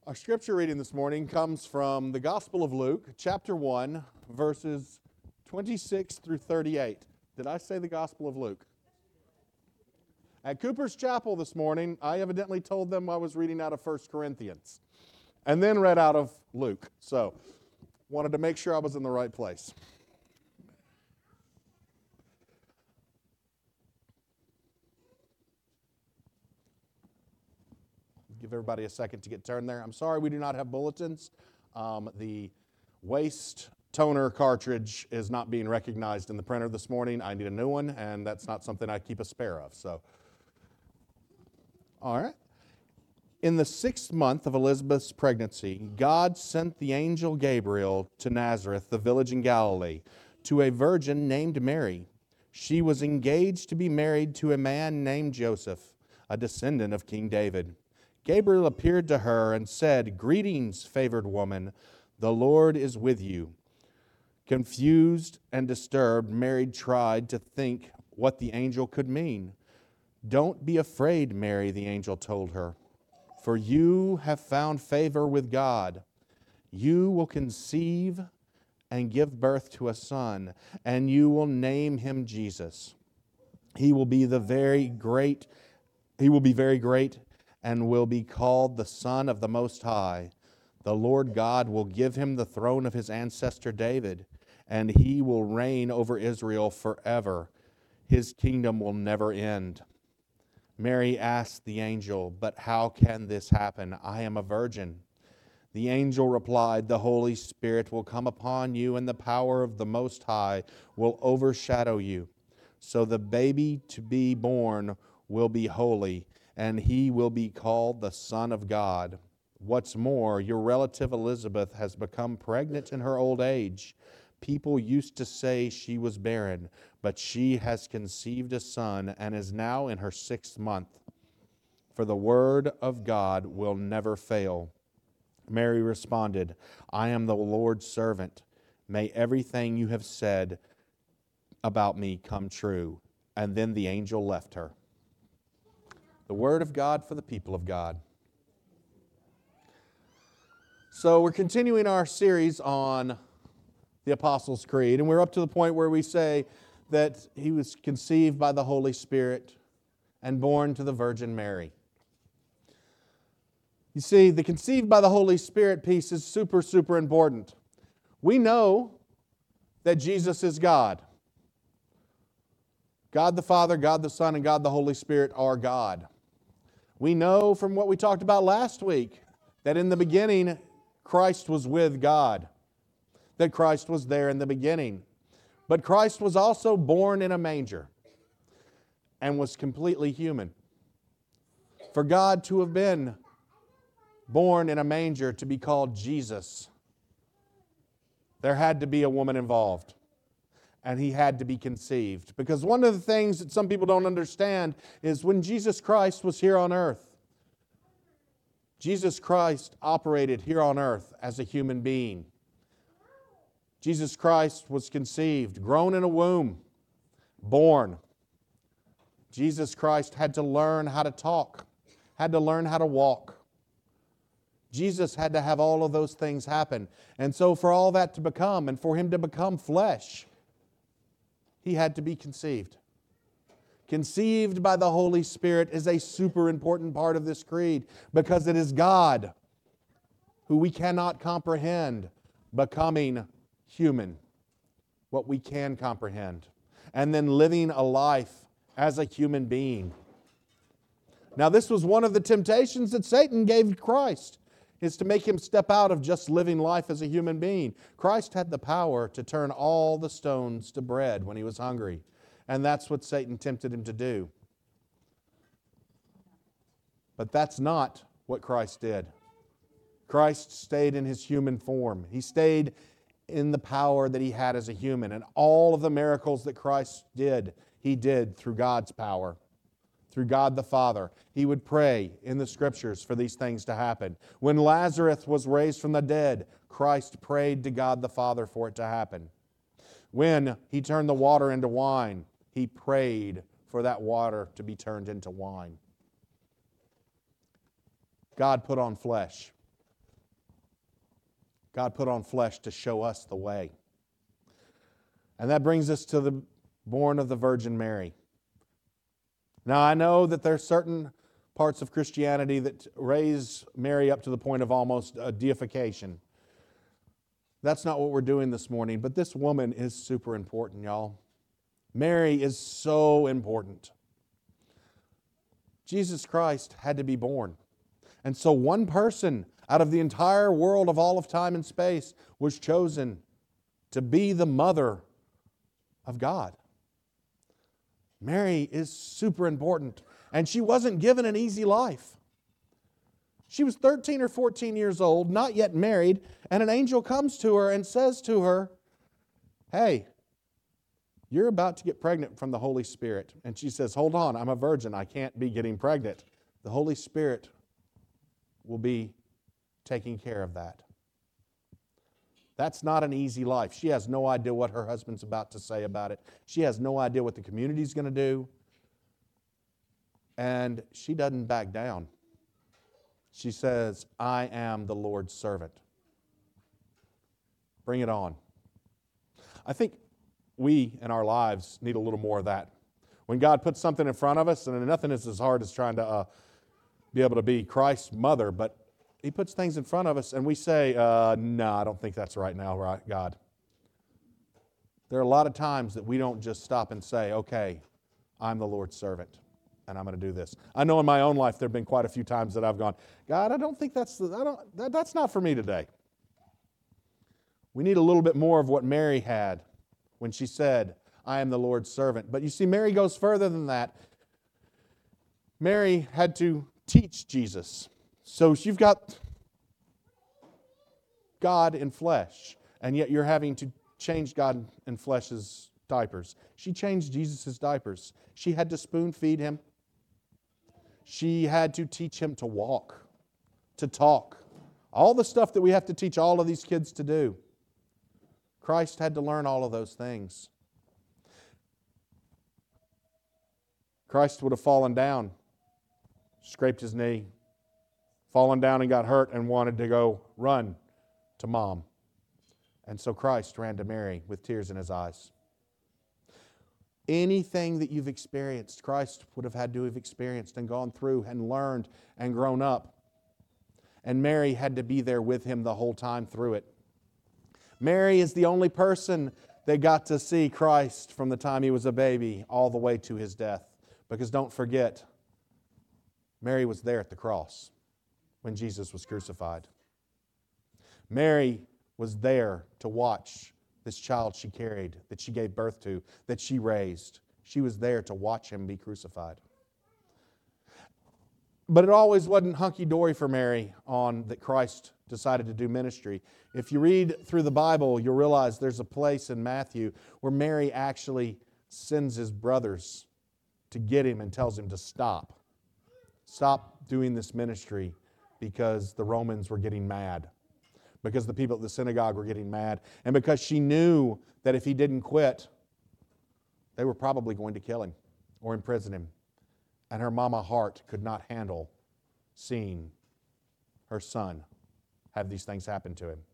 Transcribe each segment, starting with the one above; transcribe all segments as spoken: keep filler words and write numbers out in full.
Our scripture reading this morning comes from the Gospel of Luke, chapter one, verses twenty-six through thirty-eight. Did I say the Gospel of Luke? At Cooper's Chapel this morning, I evidently told them I was reading out of First Corinthians and then read out of Luke. So, wanted to make sure I was in the right place. Give everybody a second to get turned there. I'm sorry we do not have bulletins. Um, the waste toner cartridge is not being recognized in the printer this morning. I need a new one, and that's not something I keep a spare of. So, all right. In the sixth month of Elizabeth's pregnancy, God sent the angel Gabriel to Nazareth, the village in Galilee, to a virgin named Mary. She was engaged to be married to a man named Joseph, a descendant of King David. Gabriel appeared to her and said, "Greetings, favored woman, the Lord is with you." Confused and disturbed, Mary tried to think what the angel could mean. "Don't be afraid, Mary," the angel told her, "for you have found favor with God. You will conceive and give birth to a son, and you will name him Jesus. He will be the very great, he will be very great and will be called the Son of the Most High. The Lord God will give him the throne of his ancestor David, and he will reign over Israel forever. His kingdom will never end." Mary asked the angel, "But how can this happen? I am a virgin." The angel replied, "The Holy Spirit will come upon you, and the power of the Most High will overshadow you. So the baby to be born will be holy, and he will be called the Son of God. What's more, your relative Elizabeth has become pregnant in her old age. People used to say she was barren, but she has conceived a son and is now in her sixth month. For the word of God will never fail." Mary responded, "I am the Lord's servant. May everything you have said about me come true." And then the angel left her. The word of God for the people of God. So we're continuing our series on the Apostles' Creed, and we're up to the point where we say that he was conceived by the Holy Spirit and born to the Virgin Mary. You see, the conceived by the Holy Spirit piece is super, super important. We know that Jesus is God. God the Father, God the Son, and God the Holy Spirit are God. We know from what we talked about last week that in the beginning, Christ was with God. That Christ was there in the beginning. But Christ was also born in a manger and was completely human. For God to have been born in a manger to be called Jesus, there had to be a woman involved. And he had to be conceived. Because one of the things that some people don't understand is when Jesus Christ was here on earth, Jesus Christ operated here on earth as a human being. Jesus Christ was conceived, grown in a womb, born. Jesus Christ had to learn how to talk, had to learn how to walk. Jesus had to have all of those things happen. And so for all that to become, and for him to become flesh, he had to be conceived. Conceived by the Holy Spirit is a super important part of this creed because it is God, who we cannot comprehend, becoming human, what we can comprehend, and then living a life as a human being. Now, this was one of the temptations that Satan gave Christ, is to make him step out of just living life as a human being. Christ had the power to turn all the stones to bread when he was hungry. And that's what Satan tempted him to do. But that's not what Christ did. Christ stayed in his human form. He stayed in the power that he had as a human. And all of the miracles that Christ did, he did through God's power. Through God the Father. He would pray in the Scriptures for these things to happen. When Lazarus was raised from the dead, Christ prayed to God the Father for it to happen. When he turned the water into wine, he prayed for that water to be turned into wine. God put on flesh. God put on flesh to show us the way. And that brings us to the born of the Virgin Mary. Now, I know that there's certain parts of Christianity that raise Mary up to the point of almost a deification. That's not what we're doing this morning, but this woman is super important, y'all. Mary is so important. Jesus Christ had to be born. And so one person out of the entire world of all of time and space was chosen to be the mother of God. Mary is super important, and she wasn't given an easy life. She was thirteen or fourteen years old, not yet married, and an angel comes to her and says to her, "Hey, you're about to get pregnant from the Holy Spirit." And she says, "Hold on, I'm a virgin. I can't be getting pregnant. The Holy Spirit will be taking care of that." That's not an easy life. She has no idea what her husband's about to say about it. She has no idea what the community's going to do. And she doesn't back down. She says, "I am the Lord's servant." Bring it on. I think we in our lives need a little more of that. When God puts something in front of us, and nothing is as hard as trying to uh, be able to be Christ's mother, but He puts things in front of us and we say, uh, no, I don't think that's right now, right, God. There are a lot of times that we don't just stop and say, okay, I'm the Lord's servant and I'm going to do this. I know in my own life there have been quite a few times that I've gone, God, I don't think that's, the, I don't, that, that's not for me today. We need a little bit more of what Mary had when she said, I am the Lord's servant. But you see, Mary goes further than that. Mary had to teach Jesus. So you've got God in flesh, and yet you're having to change God in flesh's diapers. She changed Jesus' diapers. She had to spoon feed him. She had to teach him to walk, to talk. All the stuff that we have to teach all of these kids to do. Christ had to learn all of those things. Christ would have fallen down, scraped his knee, fallen down and got hurt and wanted to go run to Mom. And so Christ ran to Mary with tears in his eyes. Anything that you've experienced, Christ would have had to have experienced and gone through and learned and grown up. And Mary had to be there with him the whole time through it. Mary is the only person that got to see Christ from the time he was a baby all the way to his death. Because don't forget, Mary was there at the cross when Jesus was crucified. Mary was there to watch this child she carried, that she gave birth to, that she raised. She was there to watch him be crucified. But it always wasn't hunky-dory for Mary on that Christ decided to do ministry. If you read through the Bible, you'll realize there's a place in Matthew where Mary actually sends his brothers to get him and tells him to stop. Stop doing this ministry because the Romans were getting mad. Because the people at the synagogue were getting mad. And because she knew that if he didn't quit, they were probably going to kill him or imprison him. And her mama heart could not handle seeing her son have these things happen to him.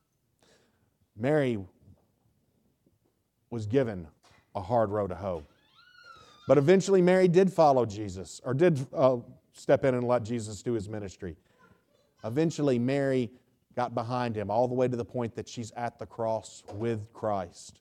Mary was given a hard row to hoe. But eventually Mary did follow Jesus, or did uh, step in and let Jesus do his ministry. Eventually Mary got behind him all the way to the point that she's at the cross with Christ.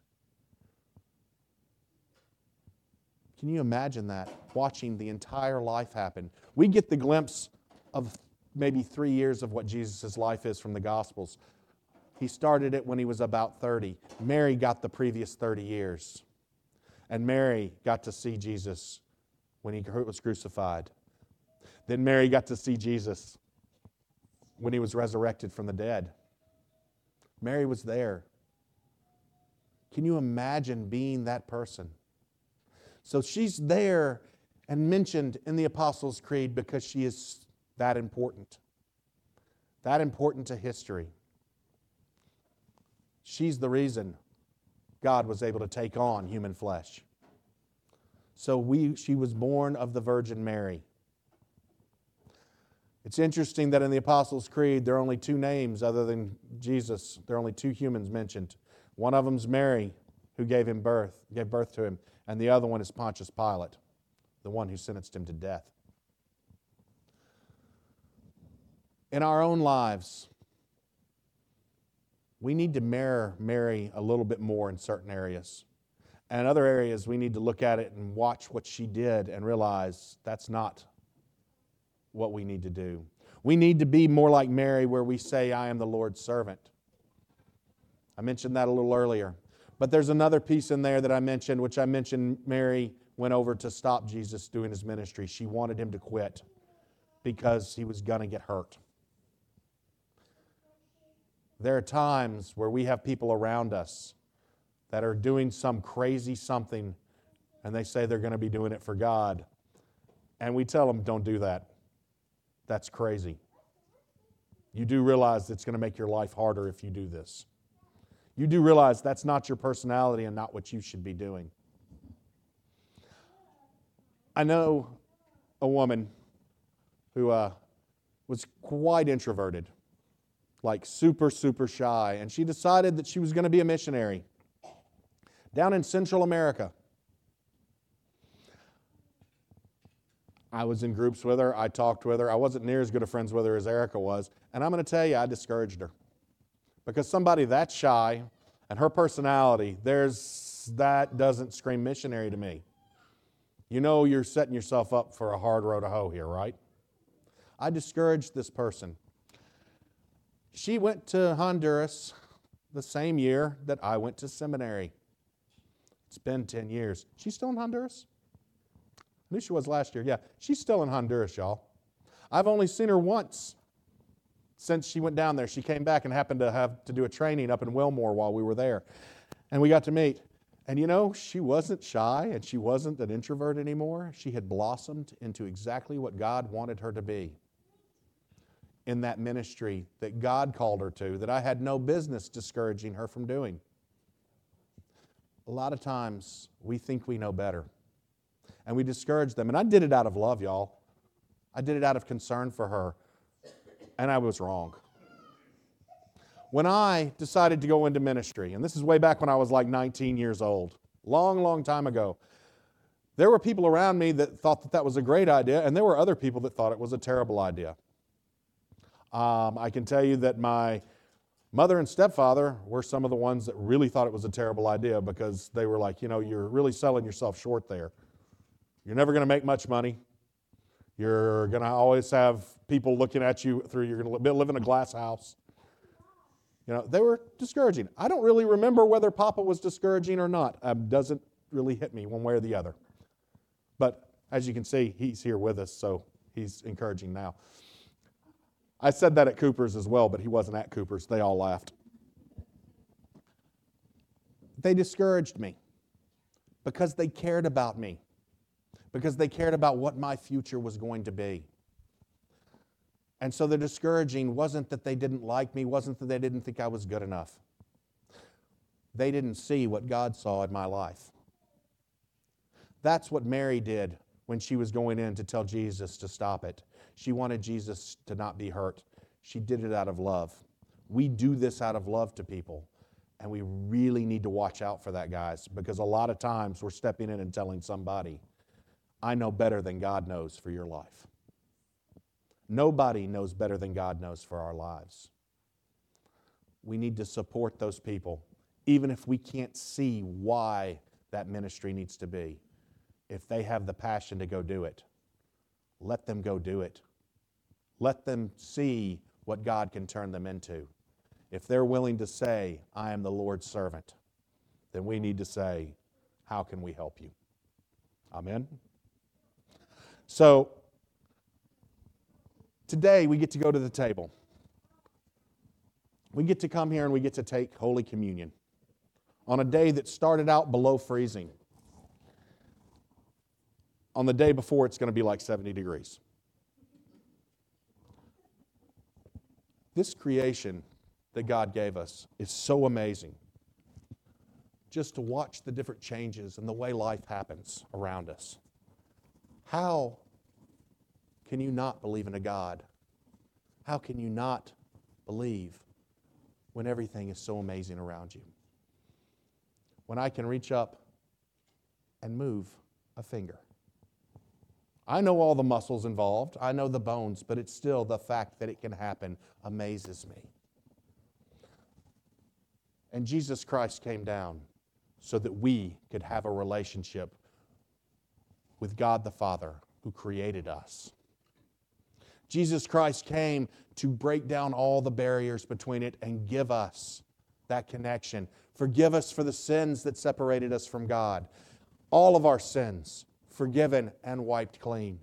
Can you imagine that? Watching the entire life happen. We get the glimpse of maybe three years of what Jesus' life is from the Gospels. He started it when he was about thirty. Mary got the previous thirty years. And Mary got to see Jesus when he was crucified. Then Mary got to see Jesus when he was resurrected from the dead. Mary was there. Can you imagine being that person? So she's there and mentioned in the Apostles' Creed because she is that important. That important to history. She's the reason God was able to take on human flesh. So we, she was born of the Virgin Mary. It's interesting that in the Apostles' Creed, there are only two names other than Jesus. There are only two humans mentioned. One of them's Mary, who gave him birth, gave birth to him, and the other one is Pontius Pilate, the one who sentenced him to death. In our own lives, we need to mirror Mary a little bit more in certain areas. And in other areas, we need to look at it and watch what she did and realize that's not what we need to do. We need to be more like Mary, where we say, I am the Lord's servant. I mentioned that a little earlier. But there's another piece in there that I mentioned, which I mentioned Mary went over to stop Jesus doing his ministry. She wanted him to quit because he was going to get hurt. There are times where we have people around us that are doing some crazy something, and they say they're going to be doing it for God. And we tell them, don't do that. That's crazy. You do realize it's going to make your life harder if you do this. You do realize that's not your personality and not what you should be doing. I know a woman who uh, was quite introverted, like super, super shy, and she decided that she was going to be a missionary down in Central America. I was in groups with her. I talked with her. I wasn't near as good of friends with her as Erica was. And I'm going to tell you, I discouraged her. Because somebody that shy and her personality, there's that doesn't scream missionary to me. You know you're setting yourself up for a hard row to hoe here, right? I discouraged this person. She went to Honduras the same year that I went to seminary. It's been ten years. She's still in Honduras? I knew she was last year. Yeah, she's still in Honduras, y'all. I've only seen her once since she went down there. She came back and happened to have to do a training up in Wilmore while we were there. And we got to meet. And you know, she wasn't shy and she wasn't an introvert anymore. She had blossomed into exactly what God wanted her to be in that ministry that God called her to, that I had no business discouraging her from doing. A lot of times we think we know better. And we discourage them. And I did it out of love, y'all. I did it out of concern for her. And I was wrong. When I decided to go into ministry, and this is way back when I was like nineteen years old, long, long time ago, there were people around me that thought that that was a great idea, and there were other people that thought it was a terrible idea. Um, I can tell you that my mother and stepfather were some of the ones that really thought it was a terrible idea because they were like, you know, you're really selling yourself short there. You're never going to make much money. You're going to always have people looking at you through, you're going to live in a glass house. You know, they were discouraging. I don't really remember whether Papa was discouraging or not. It doesn't really hit me one way or the other. But as you can see, he's here with us, so he's encouraging now. I said that at Cooper's as well, but he wasn't at Cooper's. They all laughed. They discouraged me because they cared about me. Because they cared about what my future was going to be. And so the discouraging wasn't that they didn't like me, wasn't that they didn't think I was good enough. They didn't see what God saw in my life. That's what Mary did when she was going in to tell Jesus to stop it. She wanted Jesus to not be hurt. She did it out of love. We do this out of love to people. And we really need to watch out for that, guys, because a lot of times we're stepping in and telling somebody, I know better than God knows for your life. Nobody knows better than God knows for our lives. We need to support those people, even if we can't see why that ministry needs to be. If they have the passion to go do it, let them go do it. Let them see what God can turn them into. If they're willing to say, I am the Lord's servant, then we need to say, how can we help you? Amen? So, today we get to go to the table. We get to come here and we get to take Holy Communion on a day that started out below freezing. On the day before, it's going to be like seventy degrees. This creation that God gave us is so amazing. Just to watch the different changes and the way life happens around us. How can you not believe in a God How can you not believe when everything is so amazing around you? When I can reach up and move a finger. I know all the muscles involved. I know the bones, but it's still the fact that it can happen amazes me. And Jesus Christ came down so that we could have a relationship with God the Father who created us. Jesus Christ came to break down all the barriers between it and give us that connection. Forgive us for the sins that separated us from God. All of our sins forgiven and wiped clean.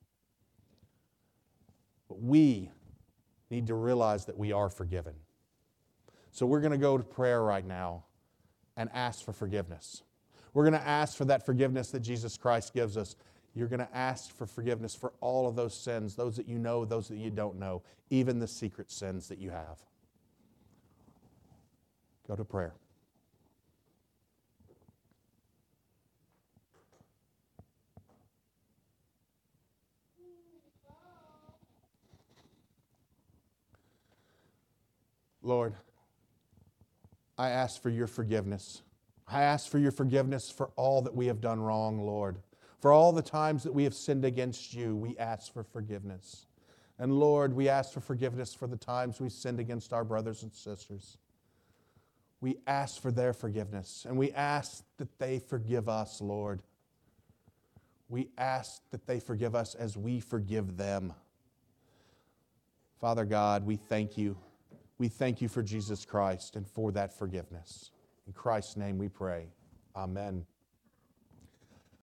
But we need to realize that we are forgiven. So we're going to go to prayer right now and ask for forgiveness. We're going to ask for that forgiveness that Jesus Christ gives us. You're going to ask for forgiveness for all of those sins, those that you know, those that you don't know, even the secret sins that you have. Go to prayer. Lord, I ask for your forgiveness. I ask for your forgiveness for all that we have done wrong, Lord. For all the times that we have sinned against you, we ask for forgiveness. And Lord, we ask for forgiveness for the times we sinned against our brothers and sisters. We ask for their forgiveness, and we ask that they forgive us, Lord. We ask that they forgive us as we forgive them. Father God, we thank you. We thank you for Jesus Christ and for that forgiveness. In Christ's name we pray. Amen.